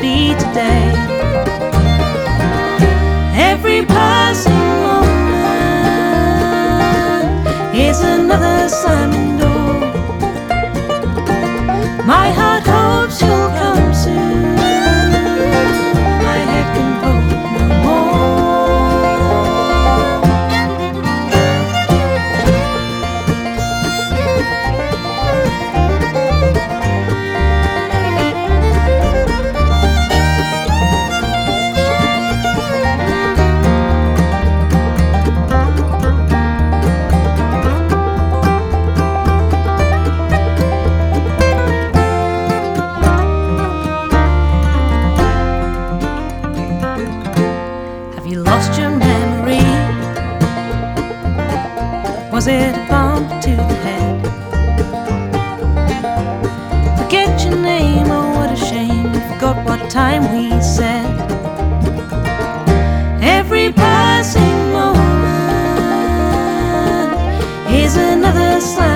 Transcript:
be today. Every passing moment is another slamming door. My heart hopes you'll come soon. My head can hold no Have you lost your memory? Was it a bump to the head? Forget your name, oh what a shame. You forgot what time we said. Every passing moment is another slam.